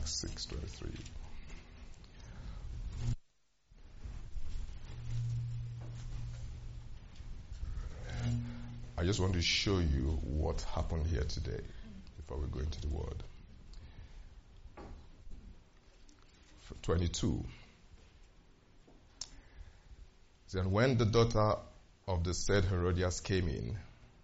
Acts 6:23. I just want to show you what happened here today before we go into the word. 22. Then when the daughter of the said Herodias came in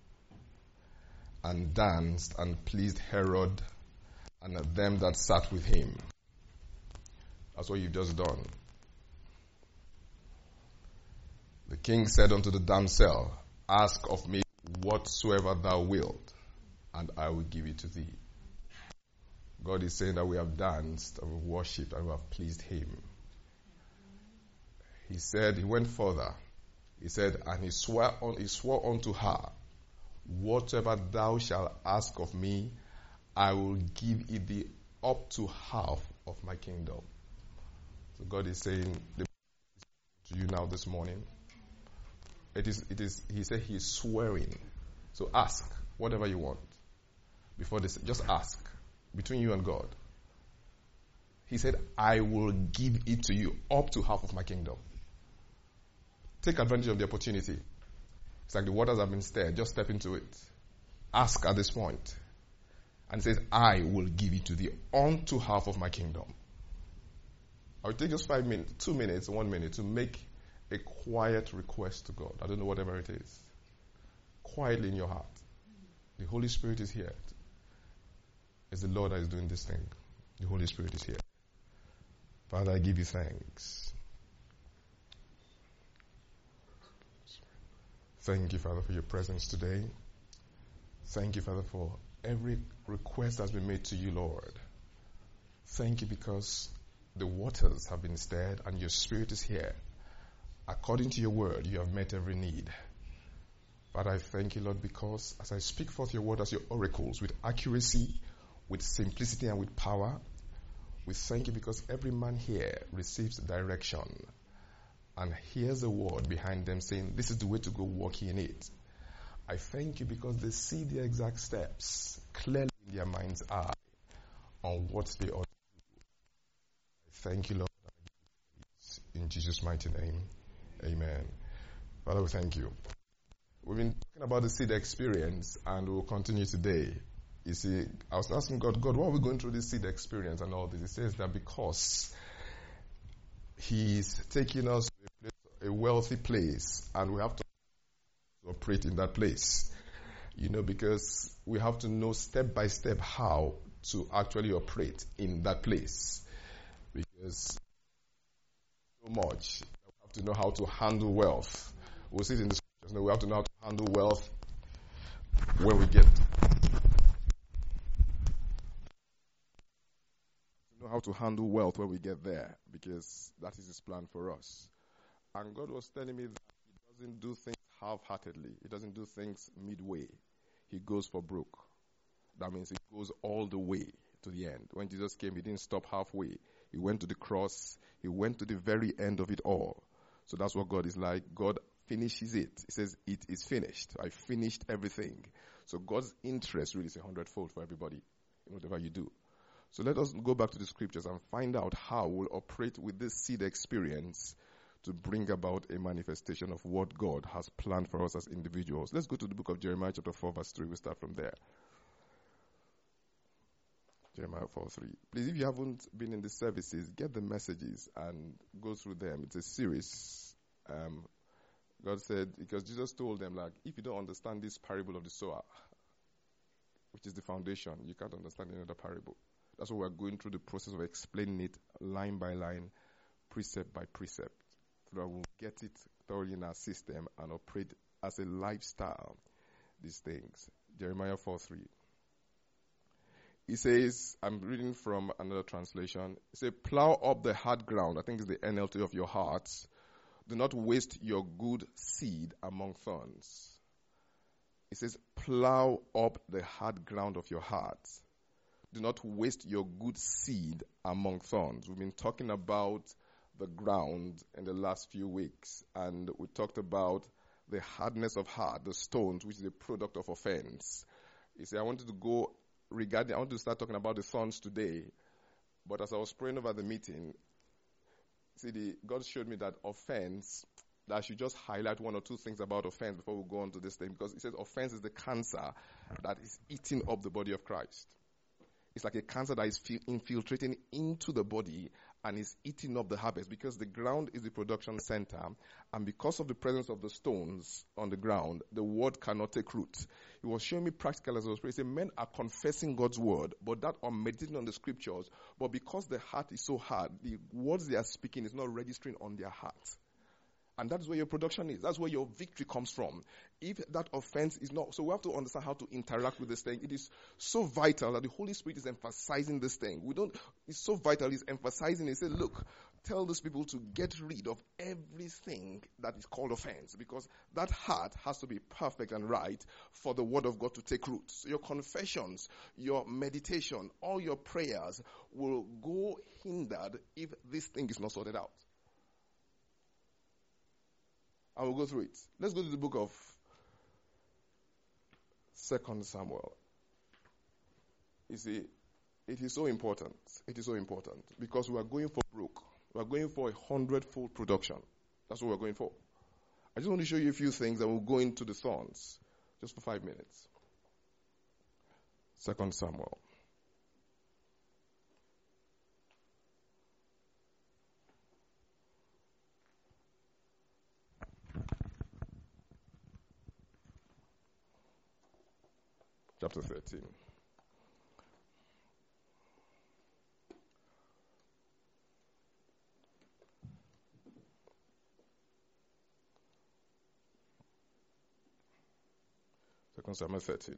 and danced and pleased Herod and them that sat with him. That's what you've just done. The king said unto the damsel, ask of me whatsoever thou wilt, and I will give it to thee. God is saying that we have danced and we have worshipped and we have pleased him. He said, he went further. He said, and he swore unto her, whatever thou shalt ask of me, I will give it thee up to half of my kingdom. So God is saying to you now this morning, he said he's swearing. So ask whatever you want. Before this, just ask between you and God. He said, I will give it to you up to half of my kingdom. Take advantage of the opportunity. It's like the waters have been stirred. Just step into it. Ask at this point. And it says, I will give it to thee unto half of my kingdom. I will take just 5 minutes, 2 minutes, 1 minute to make a quiet request to God. I don't know, whatever it is. Quietly in your heart. The Holy Spirit is here. It's the Lord that is doing this thing. The Holy Spirit is here. Father, I give you thanks. Thank you, Father, for your presence today. Thank you, Father, for every request that's been made to you, Lord. Thank you because the waters have been stirred and your Spirit is here. According to your word, you have met every need. Father, I thank you, Lord, because as I speak forth your word as your oracles with accuracy, with simplicity and with power, we thank you because every man here receives direction and hears a word behind them saying, this is the way to go, walk in it. I thank you because they see the exact steps clearly in their mind's eye on what they ought to do. I thank you, Lord, in Jesus' mighty name. Amen. Father, we thank you. We've been talking about the seed experience and we'll continue today. You see, I was asking God, why are we going through this seed experience and all this? He says that because He's taking us to a wealthy place and we have to operate in that place. You know, because we have to know step by step how to actually operate in that place. Because so much, we have to know how to handle wealth. We'll see it in the scriptures. We have to know how to handle wealth when we get how to handle wealth when we get there, because that is his plan for us. And God was telling me that he doesn't do things half-heartedly. He doesn't do things midway. He goes for broke. That means he goes all the way to the end. When Jesus came, he didn't stop halfway. He went to the cross. He went to the very end of it all. So that's what God is like. God finishes it. He says, it is finished. I finished everything. So God's interest really is 100-fold for everybody in whatever you do. So let us go back to the scriptures and find out how we'll operate with this seed experience to bring about a manifestation of what God has planned for us as individuals. Let's go to the book of Jeremiah chapter 4 verse 3. We'll start from there. Jeremiah 4:3. Please, if you haven't been in the services, get the messages and go through them. It's a series. God said, because Jesus told them, like, if you don't understand this parable of the sower, which is the foundation, you can't understand any other parable. That's why we're going through the process of explaining it line by line, precept by precept, so that we'll get it thoroughly in our system and operate as a lifestyle, these things. Jeremiah 4:3. He says, I'm reading from another translation. He says, plow up the hard ground. I think it's the NLT of your hearts. Do not waste your good seed among thorns. He says, plow up the hard ground of your hearts. Do not waste your good seed among thorns. We've been talking about the ground in the last few weeks, and we talked about the hardness of heart, the stones, which is a product of offense. You see, I wanted to start talking about the thorns today, But as I was praying over the meeting, God showed me that offense, that I should just highlight one or two things about offense before we go on to this thing, because it says offense is the cancer that is eating up the body of Christ. It's like a cancer that is infiltrating into the body and is eating up the harvest, because the ground is the production center, and because of the presence of the stones on the ground, the word cannot take root. He was showing me practical as I was praying. He said, men are confessing God's word, but that are meditating on the scriptures, but because the heart is so hard, the words they are speaking is not registering on their heart. And that's where your production is. That's where your victory comes from. If that offense is not, so we have to understand how to interact with this thing. It is so vital that the Holy Spirit is emphasizing this thing. It's so vital, he's emphasizing it. He said, look, tell these people to get rid of everything that is called offense, because that heart has to be perfect and right for the word of God to take root. So your confessions, your meditation, all your prayers will go hindered if this thing is not sorted out. I will go through it. Let's go to the book of 2 Samuel. You see, it is so important. It is so important because we are going for broke. We are going for 100-fold production. That's what we're going for. I just want to show you a few things and we'll go into the thorns just for 5 minutes. 2 Samuel. Chapter 13. Second Samuel 13.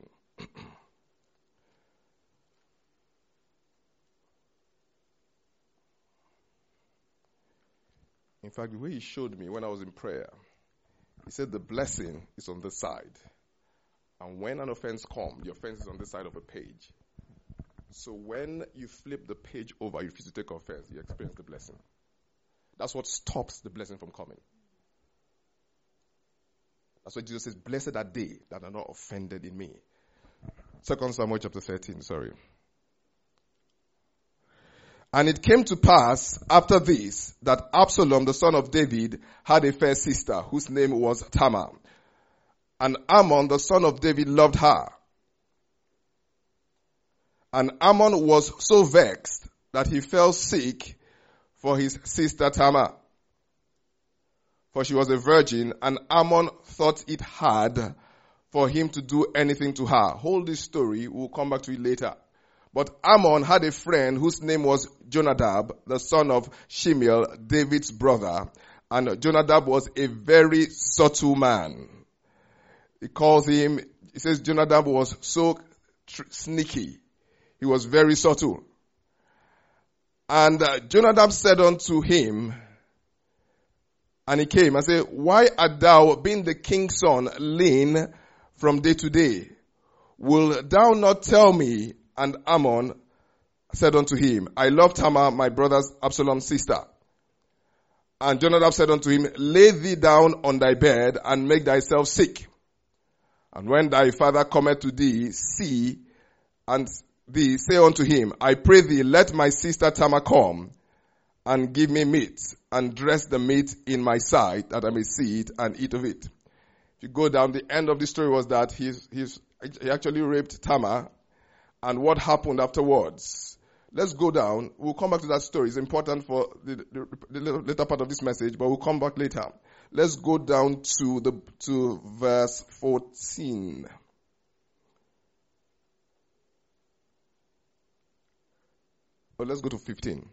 In fact, the way he showed me when I was in prayer, he said the blessing is on this side. And when an offense comes, the offense is on this side of a page. So when you flip the page over, you refuse to take offense, you experience the blessing. That's what stops the blessing from coming. That's why Jesus says, blessed are they that are not offended in me. 2 Samuel chapter 13, sorry. And it came to pass after this that Absalom, the son of David, had a fair sister whose name was Tamar. And Ammon, the son of David, loved her. And Ammon was so vexed that he fell sick for his sister Tamar. For she was a virgin, and Ammon thought it hard for him to do anything to her. Hold this story, we'll come back to it later. But Ammon had a friend whose name was Jonadab, the son of Shimeal, David's brother. And Jonadab was a very subtle man. He says Jonadab was so sneaky. He was very subtle. And Jonadab said unto him, and he came and said, why art thou, being the king's son, lean from day to day? Will thou not tell me? And Ammon said unto him, I love Tamar, my brother's Absalom's sister. And Jonadab said unto him, lay thee down on thy bed and make thyself sick. And when thy father cometh to thee, see, and thee say unto him, I pray thee, let my sister Tamar come, and give me meat, and dress the meat in my sight, that I may see it and eat of it. If you go down, the end of the story was that he actually raped Tamar, and what happened afterwards. Let's go down. We'll come back to that story. It's important for the later part of this message, but we'll come back later. Let's go down to verse 14. Or let's go to 15.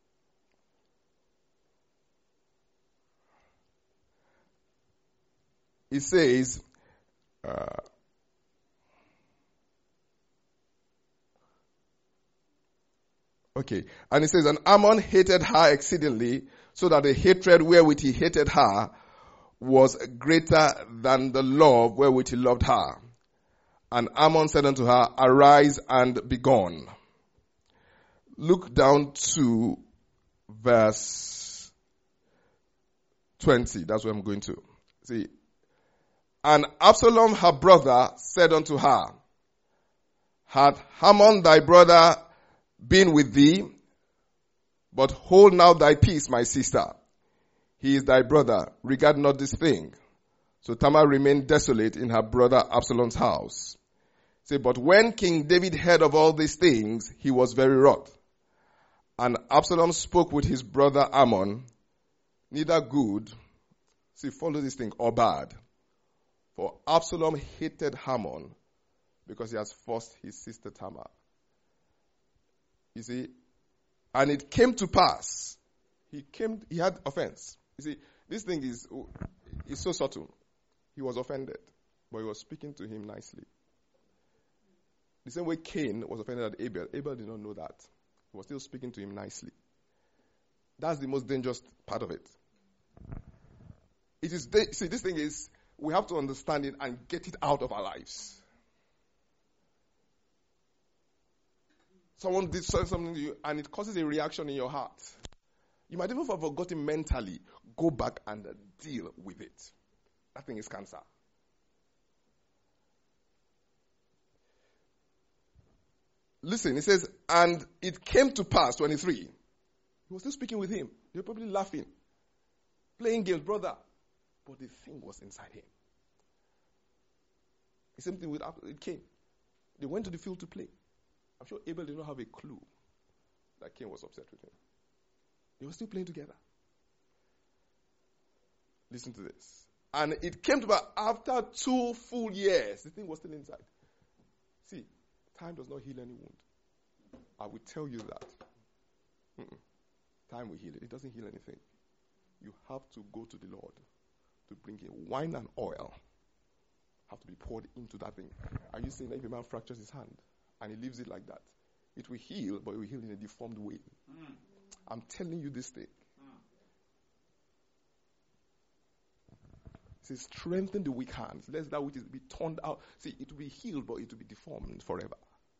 It says, and it says, and Ammon hated her exceedingly, so that the hatred wherewith he hated her was greater than the love wherewith he loved her. And Ammon said unto her, arise and be gone. Look down to verse 20. That's where I'm going to. See. And Absalom her brother said unto her, had Hammon thy brother been with thee, But hold now thy peace, my sister. He is thy brother. Regard not this thing. So Tamar remained desolate in her brother Absalom's house. Say, but when King David heard of all these things, he was very wroth. And Absalom spoke with his brother Ammon, neither good, follow this thing, or bad. For Absalom hated Ammon because he has forced his sister Tamar. You see, and it came to pass, he had offense. You see, this thing is so subtle. He was offended, but he was speaking to him nicely. The same way Cain was offended at Abel. Abel did not know that. He was still speaking to him nicely. That's the most dangerous part of it. This thing is, we have to understand it and get it out of our lives. Someone did something to you and it causes a reaction in your heart. You might even have forgotten mentally. Go back and deal with it. That thing is cancer. Listen, it says, and it came to pass, 23. He was still speaking with him. They were probably laughing, playing games, brother. But the thing was inside him. The same thing with Cain. They went to the field to play. I'm sure Abel did not have a clue that Cain was upset with him. They were still playing together. Listen to this. And it came to pass after 2 full years, the thing was still inside. See, time does not heal any wound. I will tell you that. Time will heal it. It doesn't heal anything. You have to go to the Lord to bring in wine and oil. Have to be poured into that thing. Are you saying that if a man fractures his hand and he leaves it like that, it will heal, but it will heal in a deformed way? I'm telling you this thing. It says, strengthen the weak hands, lest that which is be turned out. See, it will be healed, but it will be deformed forever.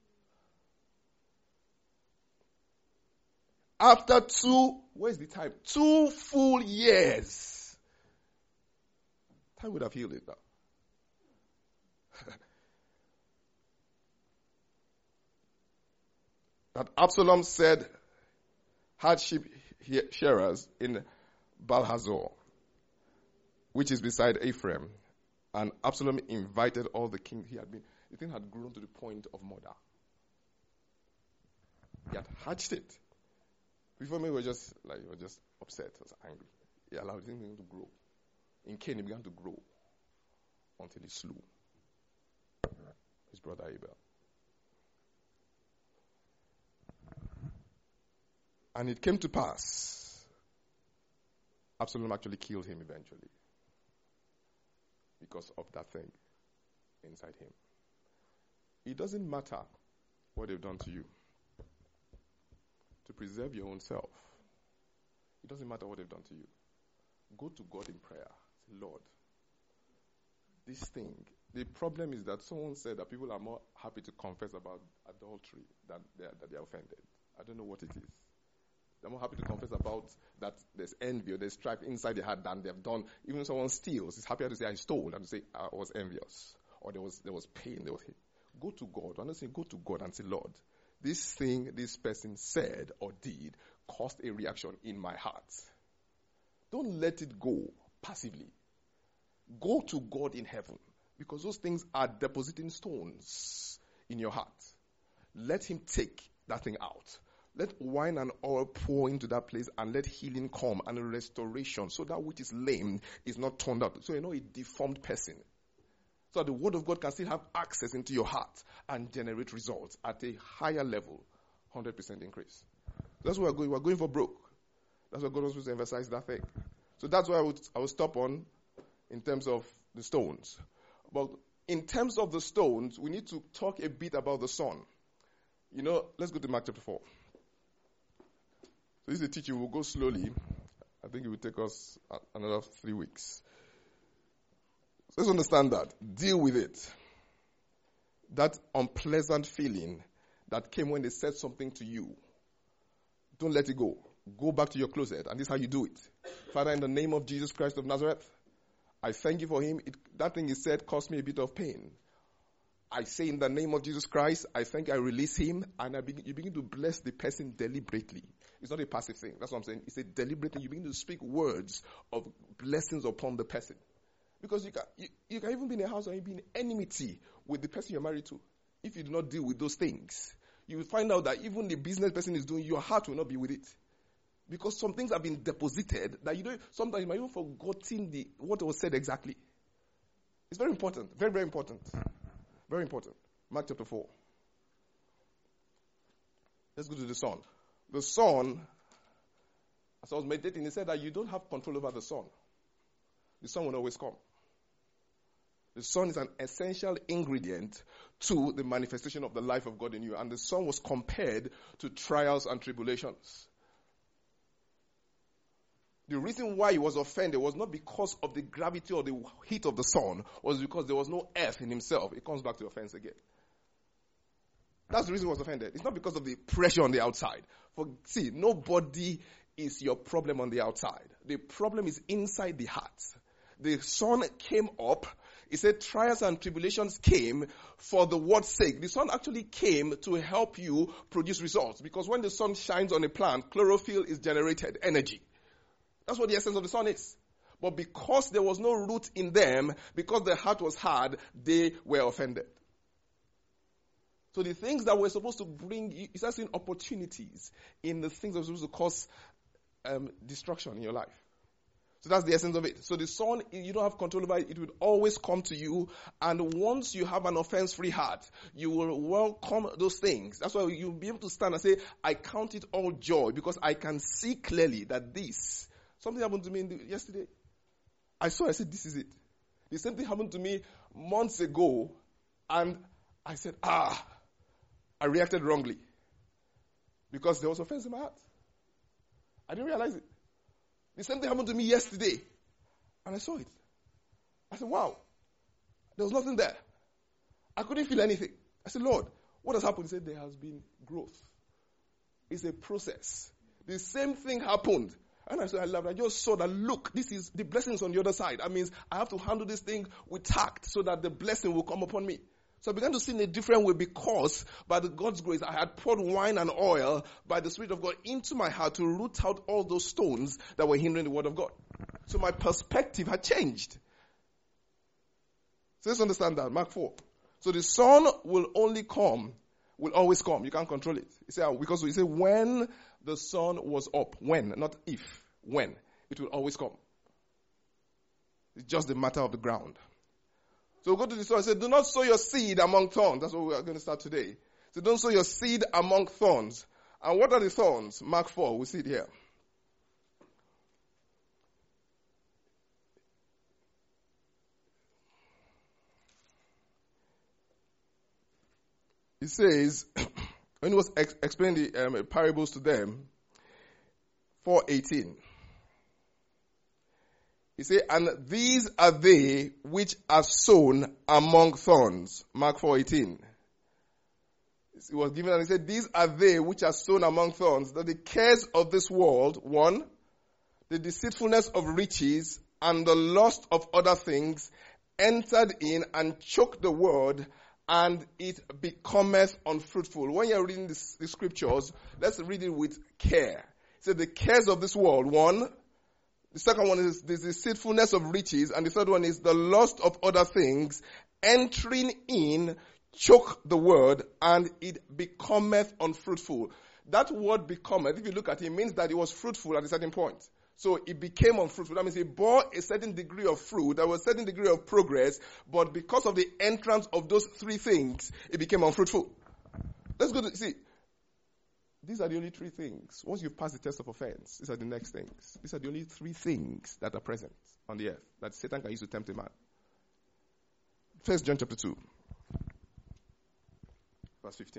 After 2, where's the time? 2 full years. Time would have healed it now. That Absalom said, had sheep shearers in Baal-hazor, which is beside Ephraim. And Absalom invited all the kings he had been. The thing had grown to the point of murder. He had hatched it. Before me, we were just upset, was angry. He allowed the thing to grow. In Cain, it began to grow until he slew his brother Abel. And it came to pass, Absalom actually killed him eventually because of that thing inside him. It doesn't matter what they've done to you. To preserve your own self, it doesn't matter what they've done to you. Go to God in prayer. Say, Lord, this thing. The problem is that someone said that people are more happy to confess about adultery than that they are offended. I don't know what it is. They're more happy to confess about that there's envy or there's strife inside their heart than they've done. Even if someone steals, it's happier to say I stole than to say I was envious or there was pain. Go to God. I'm not saying go to God and say, Lord, this thing this person said or did caused a reaction in my heart. Don't let it go passively. Go to God in heaven because those things are depositing stones in your heart. Let him take that thing out. Let wine and oil pour into that place and let healing come and restoration so that which is lame is not turned out. So a deformed person. So that the word of God can still have access into your heart and generate results at a higher level, 100% increase. That's where we're going. We're going for broke. That's what God wants to emphasize that thing. So that's why I would stop on in terms of the stones. But in terms of the stones, we need to talk a bit about the sun. Let's go to Mark chapter 4. So this is a teaching. We'll go slowly. I think it will take us another 3 weeks. Let's understand that. Deal with it. That unpleasant feeling that came when they said something to you. Don't let it go. Go back to your closet, and this is how you do it. Father, in the name of Jesus Christ of Nazareth, I thank you for him. That thing he said caused me a bit of pain. I say in the name of Jesus Christ, I release him, and you begin to bless the person deliberately. It's not a passive thing. That's what I'm saying. It's a deliberate thing. You begin to speak words of blessings upon the person. Because you can even be in a house and you be in enmity with the person you're married to. If you do not deal with those things, you will find out that even the business person is doing, your heart will not be with it. Because some things have been deposited that sometimes you might even forgotten what was said exactly. It's very important. Very, very important. Very important. Mark chapter 4. Let's go to the sun. The sun, as I was meditating, he said that you don't have control over the sun. The sun will always come. The sun is an essential ingredient to the manifestation of the life of God in you. And the sun was compared to trials and tribulations. The reason why he was offended was not because of the gravity or the heat of the sun, was because there was no earth in himself. It comes back to offense again. That's the reason he was offended. It's not because of the pressure on the outside. See, nobody is your problem on the outside. The problem is inside the heart. The sun came up. He said trials and tribulations came for the word's sake. The sun actually came to help you produce results. Because when the sun shines on a plant, chlorophyll is generated, energy. That's what the essence of the sun is. But because there was no root in them, because their heart was hard, they were offended. So the things that were supposed to bring you, you start seeing opportunities in the things that were supposed to cause destruction in your life. So that's the essence of it. So the sun, you don't have control over it. It will always come to you. And once you have an offense-free heart, you will welcome those things. That's why you'll be able to stand and say, I count it all joy because I can see clearly that something happened to me yesterday. I said, this is it. The same thing happened to me months ago. And I said, I reacted wrongly. Because there was offense in my heart. I didn't realize it. The same thing happened to me yesterday. And I saw it. I said, wow. There was nothing there. I couldn't feel anything. I said, Lord, what has happened? He said, there has been growth. It's a process. The same thing happened. And I said, I loved it. I just saw that, look, this is the blessings on the other side. That means I have to handle this thing with tact so that the blessing will come upon me. So I began to see in a different way because by God's grace, I had poured wine and oil by the Spirit of God into my heart to root out all those stones that were hindering the word of God. So my perspective had changed. So let's understand that. Mark 4. So the sun will always come. You can't control it. Because he said when the sun was up. When, not if. When. It will always come. It's just a matter of the ground. So go to the sun and say, do not sow your seed among thorns. That's what we are going to start today. So don't sow your seed among thorns. And what are the thorns? Mark 4, we see it here. It says, when he was explaining the parables to them, 4:18. He said, and these are they which are sown among thorns. Mark 4:18. It was given and he said, these are they which are sown among thorns, that the cares of this world, 1, the deceitfulness of riches, and the lust of other things entered in and choked the word, and it becometh unfruitful. When you're reading the scriptures, let's read it with care. It said, the cares of this world, 1. The second one is the deceitfulness of riches. And the third one is the lust of other things entering in, choke the word, and it becometh unfruitful. That word becometh, if you look at it, means that it was fruitful at a certain point. So it became unfruitful. That means it bore a certain degree of fruit. There was a certain degree of progress. But because of the entrance of those three things, it became unfruitful. Let's go to, see. These are the only three things. Once you pass the test of offense, these are the next things. These are the only three things that are present on the earth that Satan can use to tempt a man. 1 John chapter 2, verse 15.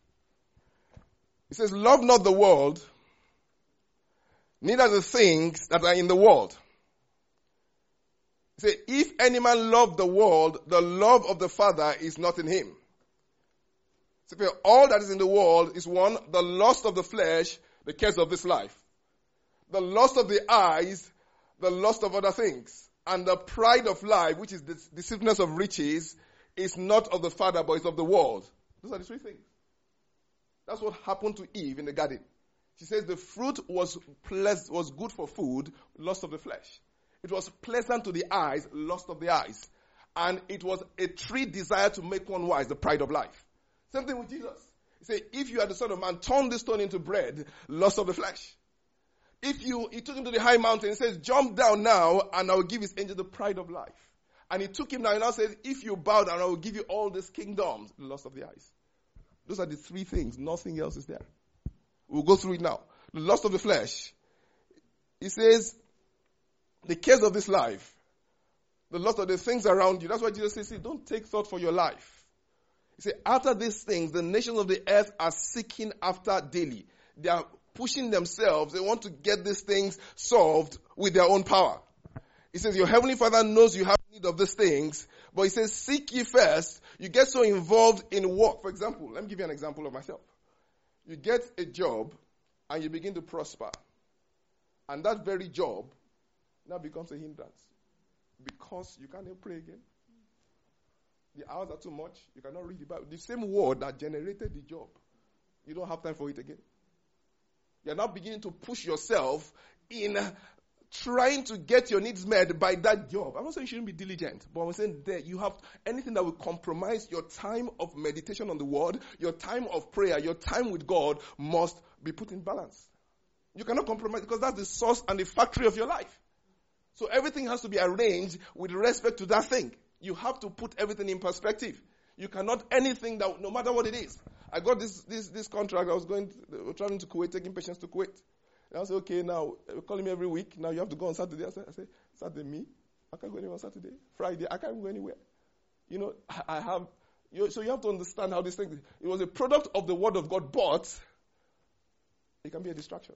It says, love not the world, neither the things that are in the world. It says, if any man love the world, the love of the Father is not in him. So all that is in the world is 1, the lust of the flesh, the cares of this life. The lust of the eyes, the lust of other things. And the pride of life, which is the deceitfulness of riches, is not of the Father, but it's of the world. Those are the three things. That's what happened to Eve in the garden. She says the fruit was good for food, lust of the flesh. It was pleasant to the eyes, lust of the eyes. And it was a tree desired to make one wise, the pride of life. Same thing with Jesus. He said, if you are the Son of Man, turn this stone into bread, lust of the flesh. He took him to the high mountain and says, jump down now and I will give his angel the pride of life. And he took him down and now says, if you bow down, I will give you all these kingdoms, the lust of the eyes. Those are the three things. Nothing else is there. We'll go through it now. The lust of the flesh. He says, the cares of this life, the lust of the things around you. That's why Jesus says, see, don't take thought for your life. He said, after these things, the nations of the earth are seeking after daily. They are pushing themselves. They want to get these things solved with their own power. He says, your heavenly Father knows you have need of these things, but he says, seek ye first. You get so involved in work. For example, let me give you an example of myself. You get a job and you begin to prosper. And that very job now becomes a hindrance because you can't even pray again. The hours are too much. You cannot read the Bible. The same word that generated the job, you don't have time for it again. You're now beginning to push yourself in trying to get your needs met by that job. I'm not saying you shouldn't be diligent, but I'm saying that you have anything that will compromise your time of meditation on the word, your time of prayer, your time with God must be put in balance. You cannot compromise because that's the source and the factory of your life. So everything has to be arranged with respect to that thing. You have to put everything in perspective. You cannot anything that, no matter what it is. I got this contract. I was traveling to Kuwait, taking patients to Kuwait. And I said, okay, now, you're calling me every week. Now you have to go on Saturday. I said, Saturday, me? I can't go anywhere on Saturday. Friday, I can't go anywhere. You know, so you have to understand how this thing, it was a product of the word of God, but it can be a distraction.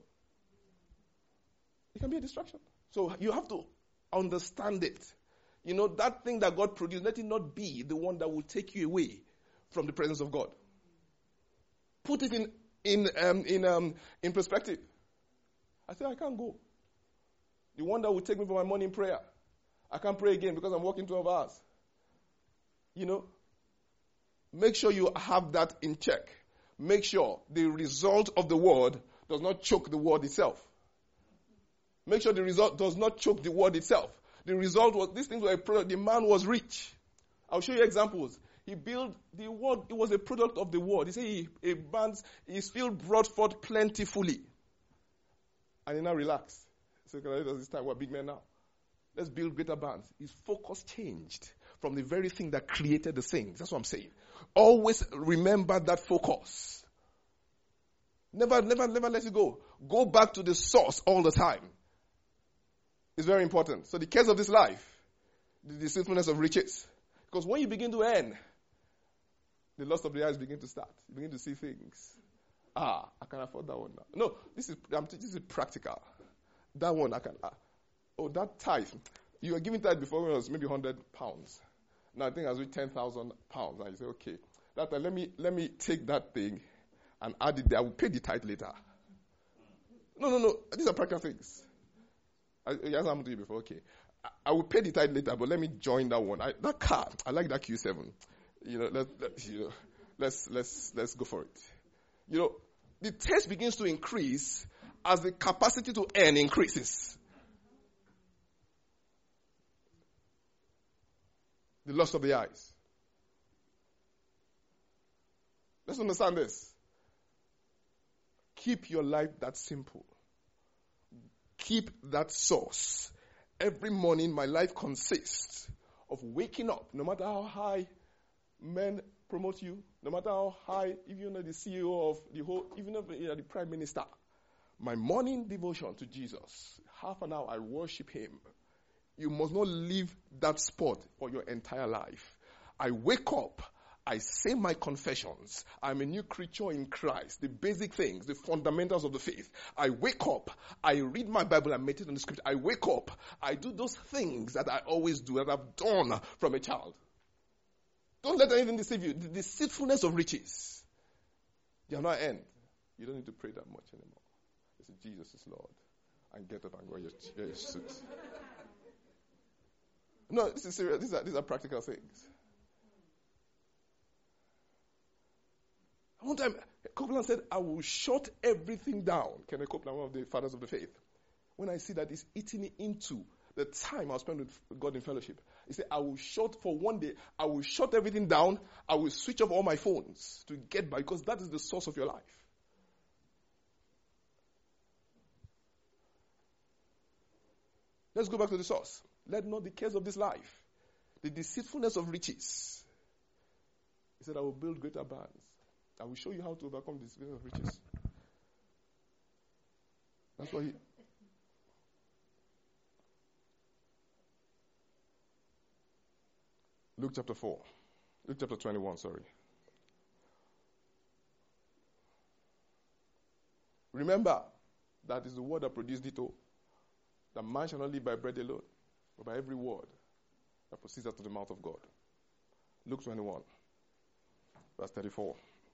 It can be a distraction. So you have to understand it. You know, that thing that God produced, let it not be the one that will take you away from the presence of God. Put it in perspective. I said, I can't go. The one that will take me for my morning prayer. I can't pray again because I'm working 12 hours. You know, make sure you have that in check. Make sure the result of the word does not choke the word itself. Make sure the result does not choke the word itself. The result was, these things were a product. The man was rich. I'll show you examples. He built the word. It was a product of the word. He said his field brought forth plentifully. And he now relaxed. So can I do this time? We're big men now. Let's build greater bands. His focus changed from the very thing that created the things. That's what I'm saying. Always remember that focus. Never let it go. Go back to the source all the time. It's very important. So the cares of this life, the deceitfulness of riches. Because when you begin to earn, the lust of the eyes begin to start. You begin to see things. I can afford that one now. No, this is practical. That one I can. That tithe. You were giving tithe before when it was maybe £100. Now I think I was with £10,000. And you say, okay, that let me take that thing and add it there. I will pay the tithe later. No. These are practical things. It hasn't happened to you before. Okay, I will pay the tithe later, but let me join that one. That car, I like that Q7. You know, let's go for it. You know, the taste begins to increase as the capacity to earn increases. The lust of the eyes. Let's understand this. Keep your life that simple. Keep that source. Every morning my life consists of waking up, no matter how high men promote you, no matter how high, if you're not the CEO of the whole, even if you're the Prime Minister, my morning devotion to Jesus, half an hour I worship him. You must not leave that spot for your entire life. I wake up, I say my confessions. I'm a new creature in Christ. The basic things, the fundamentals of the faith. I wake up, I read my Bible, I meditate on the scripture. I wake up, I do those things that I always do, that I've done from a child. Don't let anything deceive you. The deceitfulness of riches. You are not end. You don't need to pray that much anymore. You say, Jesus is Lord. And get up and wear your suit. No, this is serious. These are practical things. One time, Copeland said, I will shut everything down. Kenneth Copeland, one of the fathers of the faith. When I see that it's eating into the time I'll spend with God in fellowship. He said, I will shut for one day, I will shut everything down. I will switch off all my phones to get by, because that is the source of your life. Let's go back to the source. Let not the cares of this life, the deceitfulness of riches. He said, I will build greater barns. I will show you how to overcome the deceitfulness of riches. That's why Luke chapter 21, sorry. Remember, that is the word that produced it all. That man shall not live by bread alone, but by every word that proceeds out of the mouth of God. Luke 21, verse 34.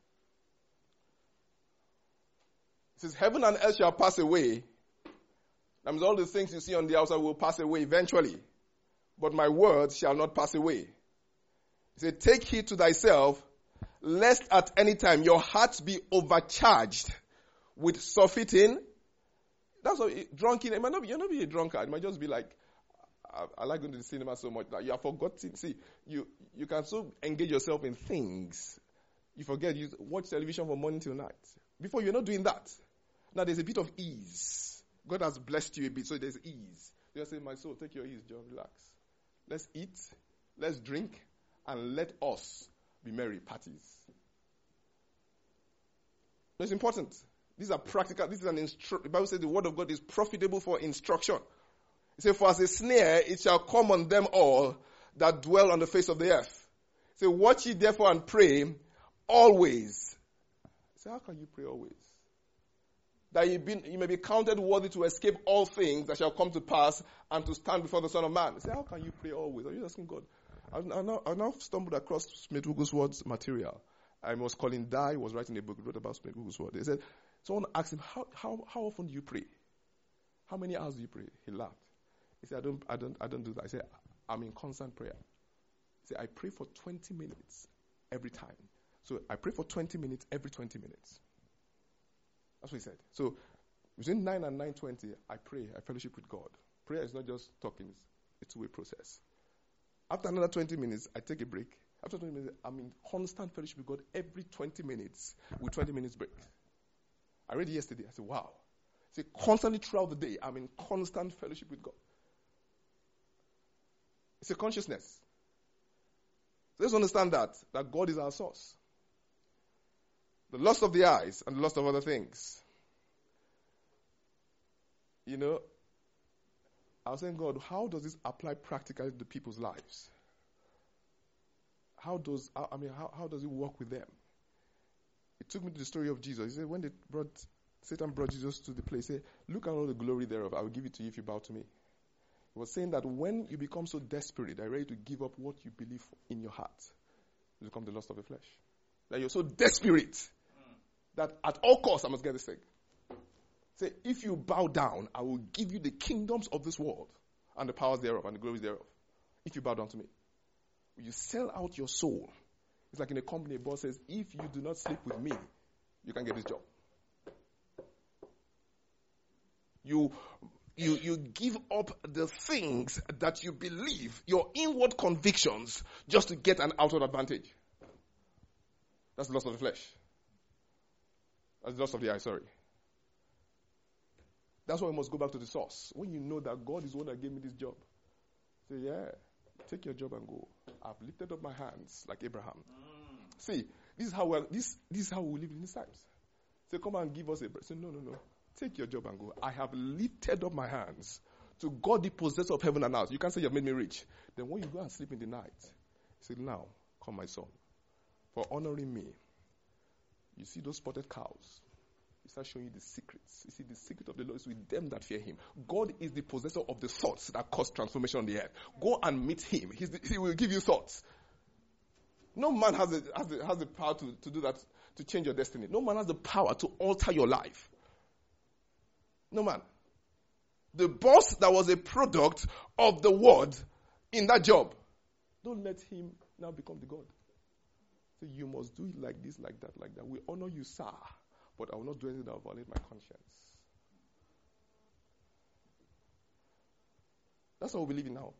It says, heaven and earth shall pass away. That means all the things you see on the outside will pass away eventually. But my words shall not pass away. He said, take heed to thyself, lest at any time your heart be overcharged with surfeiting. That's what drunken. It might not be, you'll not be a drunkard. It might just be like, I like going to the cinema so much that you have forgotten. See, you can so engage yourself in things. You forget, you watch television from morning till night. Before, you're not doing that. Now there's a bit of ease. God has blessed you a bit, so there's ease. You just say, my soul, take your ease, John, relax. Let's eat, let's drink, and let us be merry parties. It's important. These are practical. This is an the Bible says the word of God is profitable for instruction. It says, for as a snare, it shall come on them all that dwell on the face of the earth. It says, watch ye therefore and pray always. So how can you pray always? That you may be counted worthy to escape all things that shall come to pass and to stand before the Son of Man. Say, how can you pray always? Are you asking God? I now stumbled across Smith Wigglesworth's material. I was Colin Dye, was writing a book, wrote about Smith Wigglesworth. He said, someone asked him, how often do you pray? How many hours do you pray? He laughed. He said, I don't do that. I said, I'm in constant prayer. He said, I pray for 20 minutes every time. So I pray for 20 minutes every 20 minutes. That's what he said. So between 9 and 9:20, I pray, I fellowship with God. Prayer is not just talking, it's a two-way process. After another 20 minutes, I take a break. After 20 minutes, I'm in constant fellowship with God every 20 minutes with 20 minutes break. I read it yesterday. I said, wow. See, constantly throughout the day, I'm in constant fellowship with God. It's a consciousness. So let's understand that God is our source. The lust of the eyes and the lust of other things. You know, I was saying, God, how does this apply practically to people's lives? How does it work with them? It took me to the story of Jesus. He said, when Satan brought Jesus to the place, he said, look at all the glory thereof. I will give it to you if you bow to me. He was saying that when you become so desperate, that you're ready to give up what you believe in your heart, you become the lust of the flesh. That you're so desperate that at all costs I must get this thing. Say, if you bow down, I will give you the kingdoms of this world and the powers thereof and the glories thereof. If you bow down to me. You sell out your soul. It's like in a company, a boss says, if you do not sleep with me, you can't get this job. You give up the things that you believe, your inward convictions, just to get an outward advantage. That's the lust of the flesh. That's the lust of the eye, sorry. That's why we must go back to the source. When you know that God is the one that gave me this job, say, yeah, take your job and go. I've lifted up my hands like Abraham. See, this is how we live in these times. Say, come and give us a break. Say, no. Take your job and go. I have lifted up my hands to God, the possessor of heaven and earth. You can't say you've made me rich. Then when you go and sleep in the night, say, now, come my son, for honoring me. You see those spotted cows. He starts showing you the secrets. You see, the secret of the Lord is with them that fear him. God is the possessor of the thoughts that cause transformation on the earth. Go and meet him. He will give you thoughts. No man has the power to do that, to change your destiny. No man has the power to alter your life. No man. The boss that was a product of the word in that job. Don't let him now become the God. Say, you must do it like this, like that, like that. We honor you, sir, but I will not do anything that will violate my conscience. That's what we believe in now.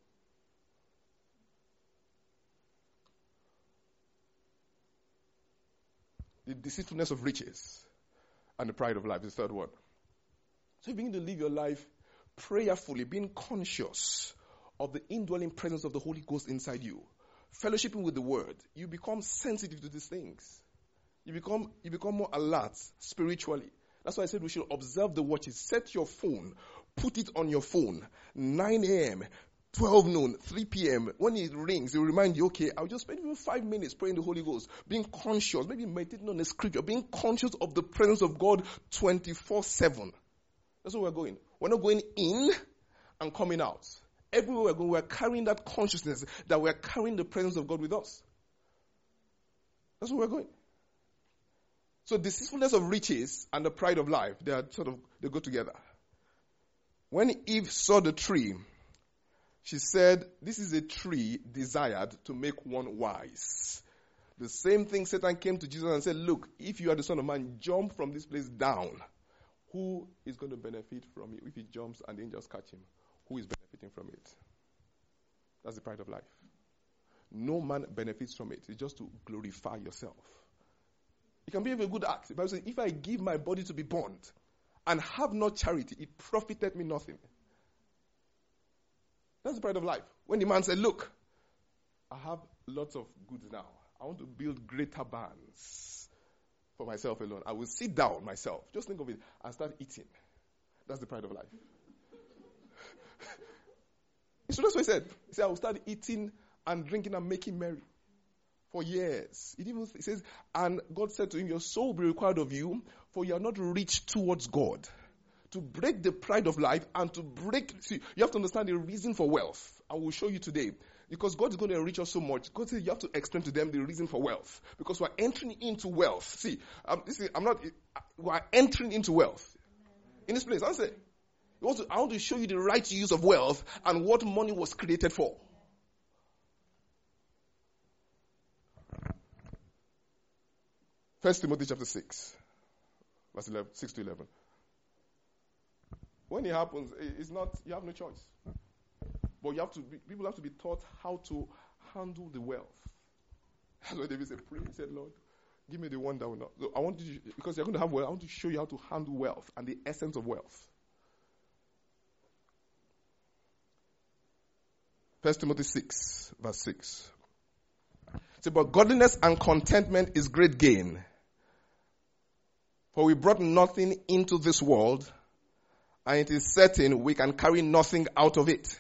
The deceitfulness of riches and the pride of life is the third one. So you begin to live your life prayerfully, being conscious of the indwelling presence of the Holy Ghost inside you, fellowshipping with the Word. You become sensitive to these things. You become more alert spiritually. That's why I said we should observe the watches. Set your phone, put it on your phone, 9 a.m., 12 noon, 3 p.m. When it rings, it will remind you, okay, I'll just spend even 5 minutes praying the Holy Ghost, being conscious, maybe meditating on the scripture, being conscious of the presence of God 24/7. That's where we're going. We're not going in and coming out. Everywhere we're going, we're carrying that consciousness that we're carrying the presence of God with us. That's where we're going. So deceitfulness of riches and the pride of life, they go together. When Eve saw the tree, she said, this is a tree desired to make one wise. The same thing Satan came to Jesus and said, look, if you are the Son of Man, jump from this place down. Who is going to benefit from it? If he jumps and the angels catch him, who is benefiting from it? That's the pride of life. No man benefits from it. It's just to glorify yourself. It can be a good act. The Bible says, if I give my body to be burnt and have not charity, it profited me nothing. That's the pride of life. When the man said, look, I have lots of goods now. I want to build greater barns for myself alone. I will sit down myself. Just think of it and start eating. That's the pride of life. So that's what he said. He said, I will start eating and drinking and making merry for years. He says, and God said to him, your soul will be required of you, for you are not rich towards God. To break the pride of life and to you have to understand the reason for wealth. I will show you today. Because God is going to enrich us so much. God says you have to explain to them the reason for wealth. Because we're entering into wealth. We're entering into wealth. In this place, I want to show you the right use of wealth and what money was created for. First Timothy chapter 6, verse 6 to 11. When it happens, it's not, you have no choice. But people have to be taught how to handle the wealth. That's why David said, pray. He said, Lord, give me the one that will not. So I want you, because you're going to have wealth, I want to show you how to handle wealth and the essence of wealth. 1 Timothy 6, verse 6. It says, but godliness and contentment is great gain. For we brought nothing into this world, and it is certain we can carry nothing out of it.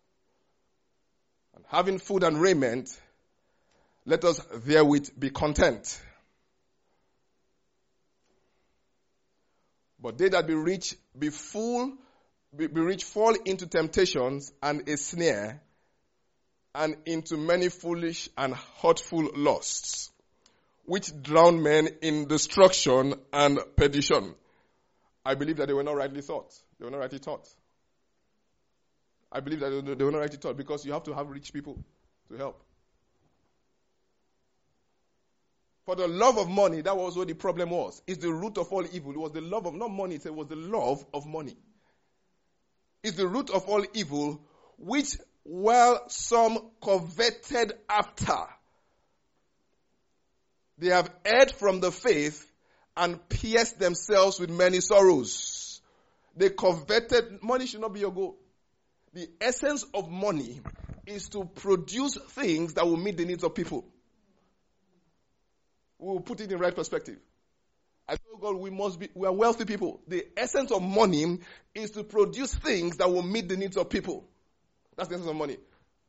And having food and raiment, let us therewith be content. But they that be rich fall into temptations and a snare, and into many foolish and hurtful lusts, which drown men in destruction and perdition. I believe that they were not rightly taught. They were not rightly taught. I believe that they were not rightly taught because you have to have rich people to help. For the love of money, that was what the problem was. It's the root of all evil. It was the love of, not money, it was the love of money. It's the root of all evil, which while some coveted after, they have erred from the faith and pierced themselves with many sorrows. They coveted, money should not be your goal. The essence of money is to produce things that will meet the needs of people. We will put it in right perspective. I told God we are wealthy people. The essence of money is to produce things that will meet the needs of people. That's the essence of money.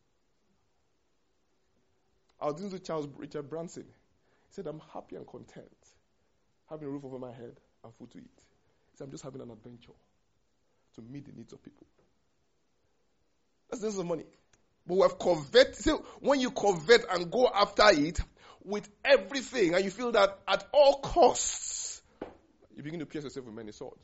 I was listening to Charles Richard Branson. He said, I'm happy and content having a roof over my head and food to eat. He said, I'm just having an adventure to meet the needs of people. That's the essence of money. But we have coveted. So when you covet and go after it with everything, and you feel that at all costs, you begin to pierce yourself with many swords.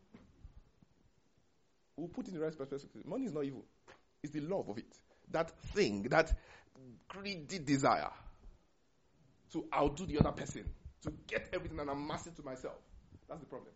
We'll put it in the right perspective. Money is not evil. It's the love of it. That thing, that greedy desire to outdo the other person, to get everything and amass it to myself. That's the problem.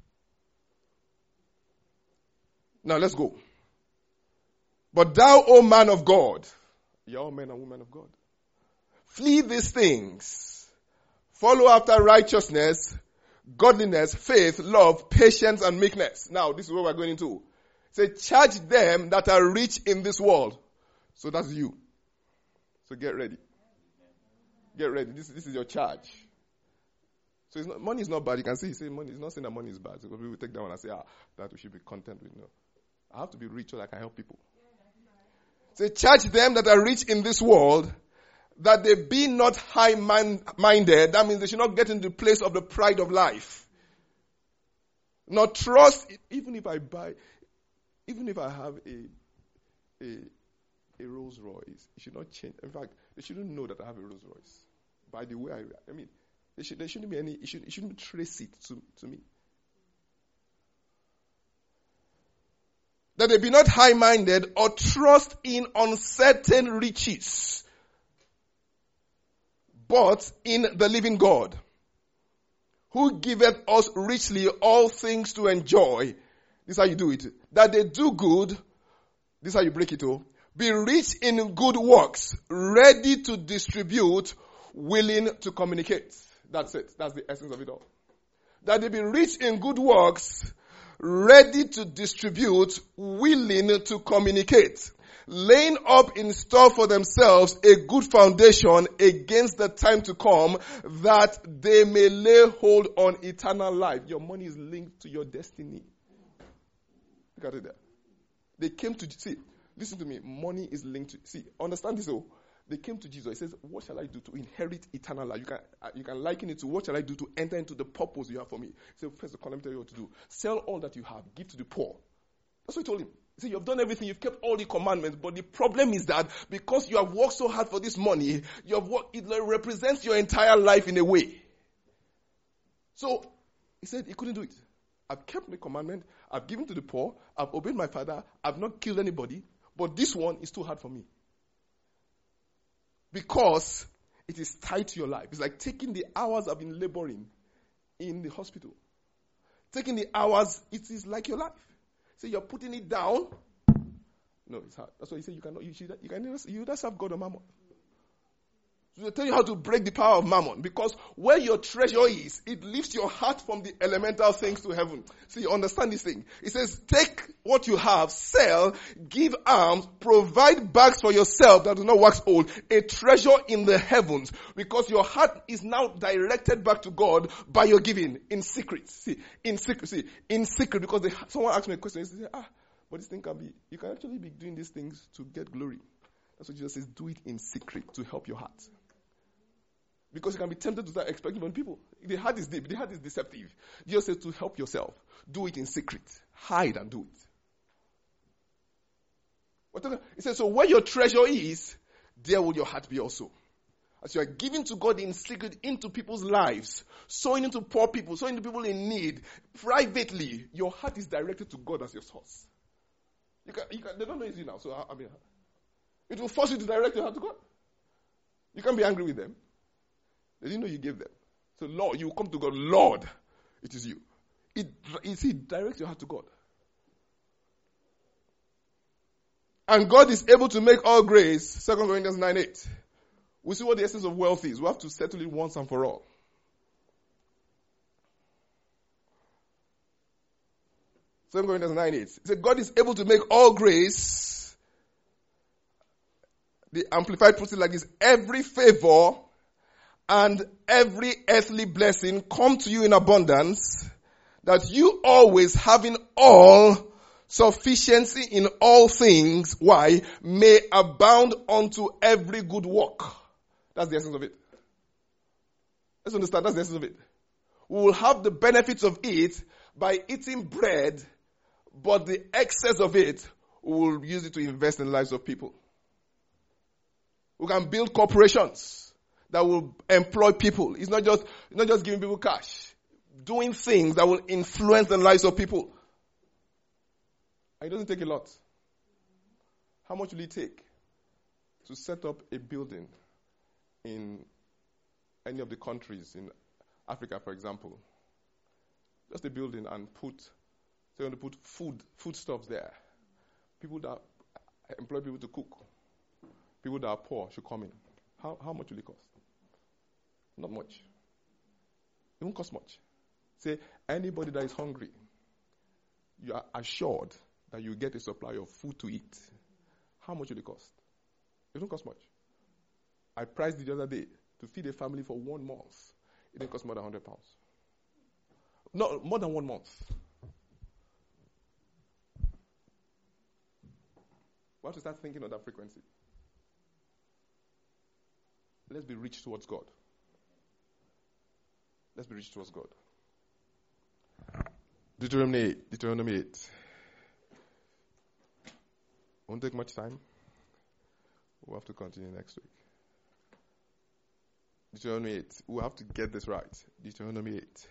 Now let's go. But thou, O man of God, you're all men and women of God, flee these things. Follow after righteousness, godliness, faith, love, patience, and meekness. Now, this is what we're going into. Say, charge them that are rich in this world. So that's you. So get ready. Get ready. This is your charge. So money is not bad. You can say money. It's not saying that money is bad. So people will take that one and say, that we should be content with. No. I have to be rich so that I can help people. Say, charge them that are rich in this world, that they be not high-minded. That means they should not get into the place of the pride of life. Not trust, even if I have a Rolls Royce, it should not change. In fact, they shouldn't know that I have a Rolls Royce. By the way I mean, there shouldn't be any, it shouldn't trace it to me. That they be not high-minded or trust in uncertain riches, but in the living God, who giveth us richly all things to enjoy. This is how you do it. That they do good. This is how you break it all. Be rich in good works, ready to distribute, willing to communicate. That's it. That's the essence of it all. That they be rich in good works, ready to distribute, willing to communicate, laying up in store for themselves a good foundation against the time to come, that they may lay hold on eternal life. Your money is linked to your destiny. Look at it there. They came to, see, listen to me, money is linked to, see, understand this though. They came to Jesus. He says, what shall I do to inherit eternal life? You can liken it to what shall I do to enter into the purpose you have for me. He said, first, let me tell you what to do. Sell all that you have. Give to the poor. That's what he told him. He said, you have done everything. You've kept all the commandments. But the problem is that because you have worked so hard for this money, it represents your entire life in a way. So he said he couldn't do it. I've kept my commandment. I've given to the poor. I've obeyed my father. I've not killed anybody. But this one is too hard for me. Because it is tied to your life. It's like taking the hours I've been laboring in the hospital. Taking the hours, it is like your life. So you're putting it down. No, it's hard. That's why he said you just have God or mammon. So they tell you how to break the power of mammon. Because where your treasure is, it lifts your heart from the elemental things to heaven. So you understand this thing. It says, take what you have, sell, give alms, provide bags for yourself that do not wax old, a treasure in the heavens. Because your heart is now directed back to God by your giving in secret. In secret. Because someone asked me a question. He said, but this thing you can actually be doing these things to get glory. That's what Jesus says, do it in secret to help your heart. Because you can be tempted to start expecting from people. The heart is deep. The heart is deceptive. Jesus says to help yourself, do it in secret. Hide and do it. He says, so where your treasure is, there will your heart be also. As you are giving to God in secret into people's lives, sowing into poor people, sowing into people in need, privately, your heart is directed to God as your source. They don't know it's you now, so it will force you to direct your heart to God. You can't be angry with them. They didn't know you gave them. So, Lord, you come to God, Lord, it is you. It directs your heart to God. And God is able to make all grace, 2 Corinthians 9:8. We see what the essence of wealth is. We have to settle it once and for all. 2 Corinthians 9:8. It says, God is able to make all grace, the Amplified puts it like this, every favor and every earthly blessing come to you in abundance, that you always having all sufficiency in all things, why? May abound unto every good work. That's the essence of it. Let's understand, that's the essence of it. We will have the benefits of it by eating bread, but the excess of it, we will use it to invest in the lives of people. We can build corporations that will employ people. It's not just giving people cash. Doing things that will influence the lives of people. And it doesn't take a lot. How much will it take to set up a building in any of the countries in Africa, for example, just a building and they're going to put foodstuffs there. People that employ people to cook, people that are poor should come in. How much will it cost? Not much. It won't cost much. Say, anybody that is hungry, you are assured that you get a supply of food to eat. How much will it cost? It won't cost much. I priced it the other day to feed a family for 1 month. It didn't cost more than £100. No, more than 1 month. We have to start thinking on that frequency. Let's be rich towards God. Let's be rich towards God. Deuteronomy 8. Won't take much time. We'll have to continue next week. Deuteronomy 8. We'll have to get this right. Deuteronomy 8.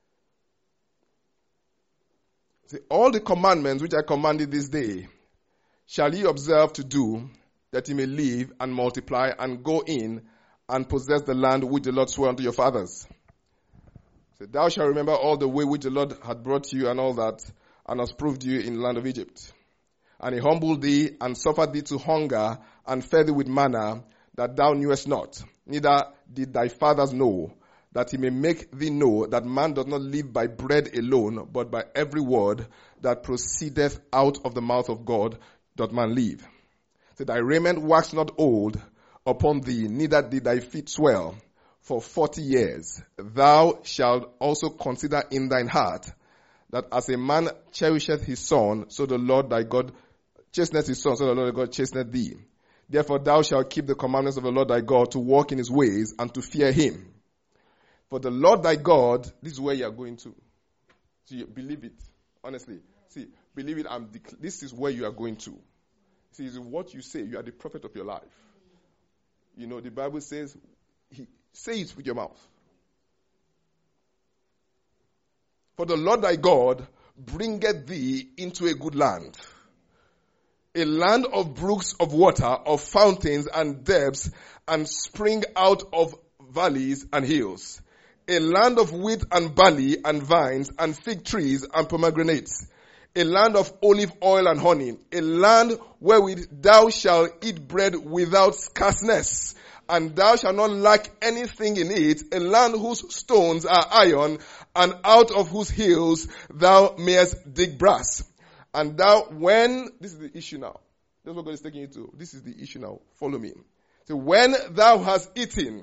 See, all the commandments which I commanded this day shall ye observe to do, that ye may live and multiply and go in and possess the land which the Lord swore unto your fathers. So thou shalt remember all the way which the Lord had brought you and all that, and has proved you in the land of Egypt. And he humbled thee and suffered thee to hunger and fed thee with manna that thou knewest not, neither did thy fathers know, that he may make thee know that man does not live by bread alone, but by every word that proceedeth out of the mouth of God doth man live. So thy raiment waxed not old upon thee, neither did thy feet swell for 40 years. Thou shalt also consider in thine heart that as a man cherisheth his son, so the Lord thy God chasteneth his son, so the Lord thy God chasteneth thee. Therefore thou shalt keep the commandments of the Lord thy God, to walk in his ways and to fear him. For the Lord thy God, this is where you are going to. So you believe it, honestly. See, believe it. This is where you are going to. See, it's what you say. You are the prophet of your life. You know, the Bible says, say it with your mouth. For the Lord thy God bringeth thee into a good land, a land of brooks of water, of fountains and depths, and spring out of valleys and hills, a land of wheat and barley and vines and fig trees and pomegranates, a land of olive oil and honey, a land wherewith thou shalt eat bread without scarceness, and thou shalt not lack anything in it, a land whose stones are iron, and out of whose hills thou mayest dig brass. And thou, this is the issue now. That's what God is taking you to. This is the issue now. Follow me. So when thou hast eaten,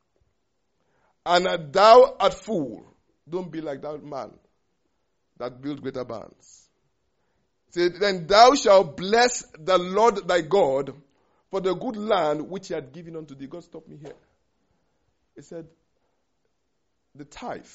and thou art full, don't be like that man that built greater barns. Say, then thou shalt bless the Lord thy God for the good land which he had given unto thee. God stopped me here. He said, the tithe.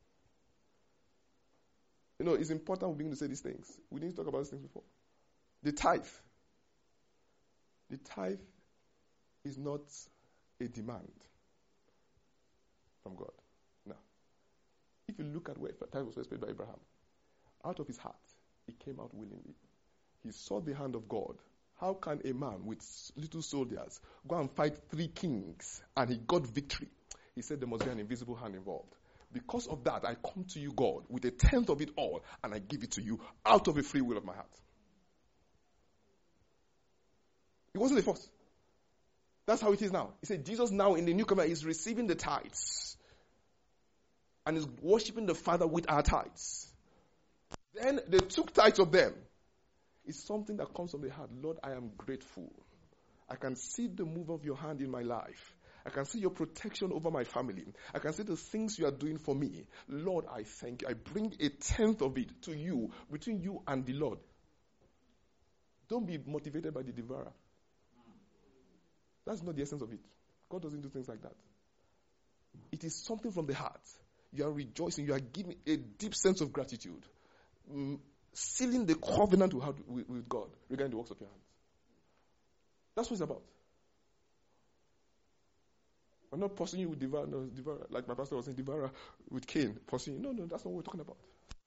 You know, it's important we begin to say these things. We didn't talk about these things before. The tithe. The tithe is not a demand from God. No. If you look at where the tithe was first paid by Abraham, out of his heart, it came out willingly. He saw the hand of God. How can a man with little soldiers go and fight 3 kings and he got victory? He said there must be an invisible hand involved. Because of that, I come to you, God, with 1/10 of it all, and I give it to you out of a free will of my heart. It wasn't the first. That's how it is now. He said Jesus now in the new covenant is receiving the tithes and is worshiping the Father with our tithes. Then they took tithes of them. It's something that comes from the heart. Lord, I am grateful. I can see the move of your hand in my life. I can see your protection over my family. I can see the things you are doing for me. Lord, I thank you. I bring 1/10 of it to you, between you and the Lord. Don't be motivated by the devourer. That's not the essence of it. God doesn't do things like that. It is something from the heart. You are rejoicing. You are giving a deep sense of gratitude. Sealing the covenant you have with God regarding the works of your hands. That's what it's about. I'm not pursuing you with devourer, like my pastor was saying, devourer with Cain, pursuing. No, that's not what we're talking about.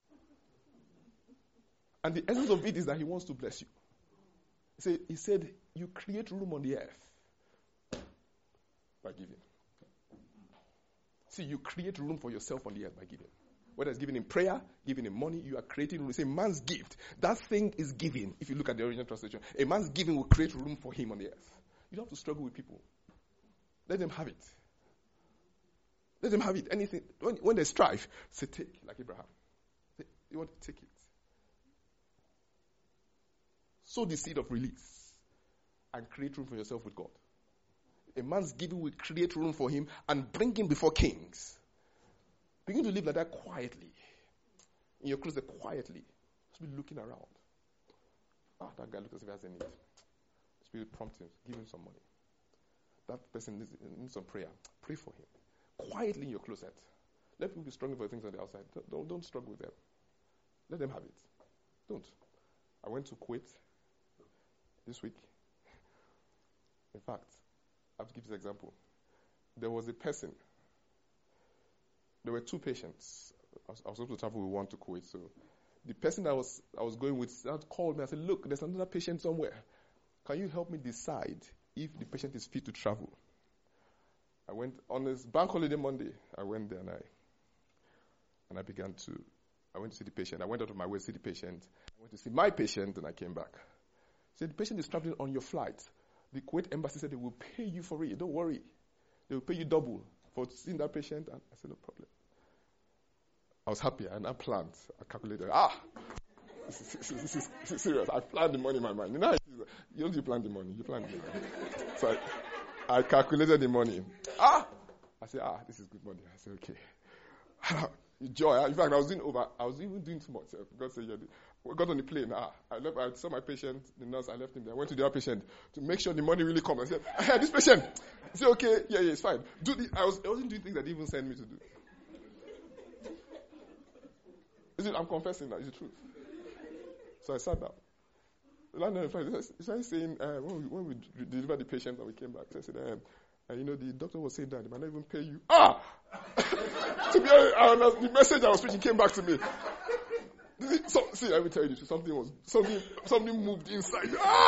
And the essence of it is that he wants to bless you. He said, you create room on the earth by giving. See, you create room for yourself on the earth by giving. Whether it's giving in prayer, giving in money, you are creating room. It's a man's gift. That thing is giving. If you look at the original translation, a man's giving will create room for him on the earth. You don't have to struggle with people. Let them have it. Let them have it. Anything. When they strive, say, take, like Abraham. Say, you want to take it. Sow the seed of release and create room for yourself with God. A man's giving will create room for him and bring him before kings. Begin to live like that quietly. In your closet, quietly. Just be looking around. That guy looks as if he has a need. Spirit prompt him. Give him some money. That person needs some prayer. Pray for him. Quietly in your closet. Let people be struggling for things on the outside. Don't struggle with them. Let them have it. Don't. I went to Kuwait this week. In fact, I have to give this example. There was a person. There were two patients. I was supposed to travel with one to Kuwait. So the person I was going with called me and said, look, there's another patient somewhere. Can you help me decide if the patient is fit to travel? I went on this bank holiday Monday. I went there and I went to see the patient. I went out of my way to see the patient. I went to see my patient and I came back. He said, the patient is traveling on your flight. The Kuwait embassy said they will pay you for it. Don't worry. They will pay you double for seeing that patient. And I said, no problem. I was happy and I planned. I calculated. This is serious. I planned the money in my mind. You know, you don't plan the money. You plan the money. So I calculated the money. I said, this is good money. I said, okay. Joy. In fact, I was even doing too much. God said, we got on the plane. I saw my patient, the nurse, I left him there. I went to the other patient to make sure the money really comes. I said, hey, this patient. He said, okay, yeah, it's fine. I wasn't doing things that they even sent me to do. I'm confessing that. It's the truth. So I sat down. The landlord, in fact, he started saying, when we delivered the patient and we came back, I said, the doctor was saying that they might not even pay you. To be honest, the message I was preaching came back to me. See, let me tell you this. Something moved inside.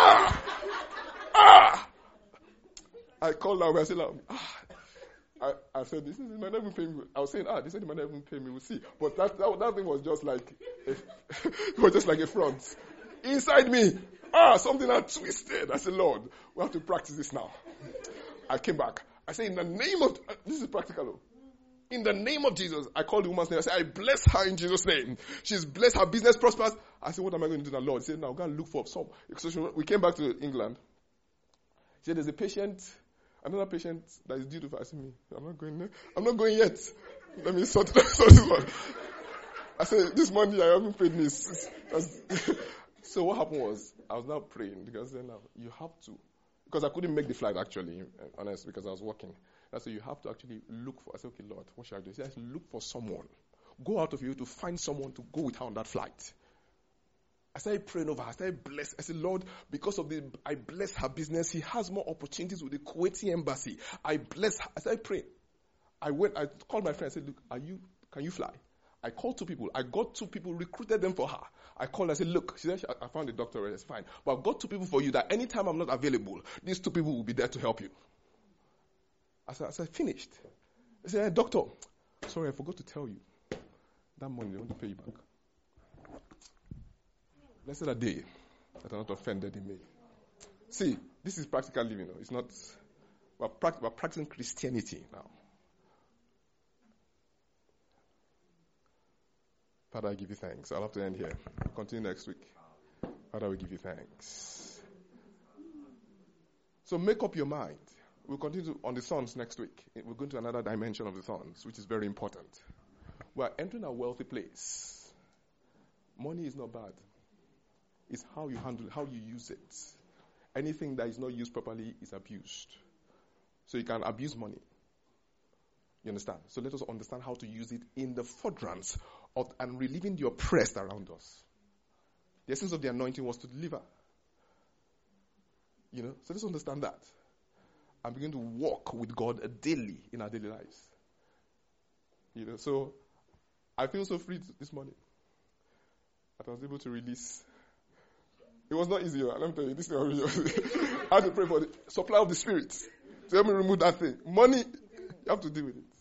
I called out. I said, I said, this might not even pay me. I was saying, they said they might not even pay me. We'll see. But that thing was just like, it was just like a front. Inside me, something had twisted. I said, Lord, we have to practice this now. I came back. I said, in the name of, this is practical. In the name of Jesus, I called the woman's name. I said, I bless her in Jesus' name. She's blessed, her business prospers. I said, what am I going to do now, Lord? He said, now go and look for some. So we came back to England. He said, there's a patient, another patient that is due to fast me. I'm not going there. I'm not going yet. Let me sort this one. I said, this money I haven't paid me. So what happened was, I was now praying because then you have to, because I couldn't make the flight actually, honest, because I was working. I said, you have to actually look for, I said, okay, Lord, what should I do? He said, look for someone. Go out of you to find someone to go with her on that flight. I started praying over her. I started blessing. I said, Lord, because of I bless her business. He has more opportunities with the Kuwaiti embassy. I bless her. I started praying. I called my friend. I said, look, can you fly? I called 2 people. I got 2 people, recruited them for her. I called, I said, look, she said, I found a doctor, it's fine. But I've got 2 people for you that anytime I'm not available, these 2 people will be there to help you. I said, finished. I said, hey, doctor, sorry, I forgot to tell you. That money, they want to pay you back. Let's say that day that I'm not offended in me. See, this is practical living. It's not, we're practicing Christianity now. Father, I give you thanks. I'll have to end here. Continue next week. Father, we give you thanks. So make up your mind. We'll continue on the sons next week. We're going to another dimension of the sons, which is very important. We are entering a wealthy place. Money is not bad. It's how you handle it, how you use it. Anything that is not used properly is abused. So you can abuse money. You understand? So let us understand how to use it in the furtherance of and relieving the oppressed around us. The essence of the anointing was to deliver. So let's understand that. And begin to walk with God daily in our daily lives. So I feel so free this morning that I was able to release. It was not easy. Let me tell you, this is not really I had to pray for the supply of the Spirit to help me remove that thing. Money, you have to deal with it.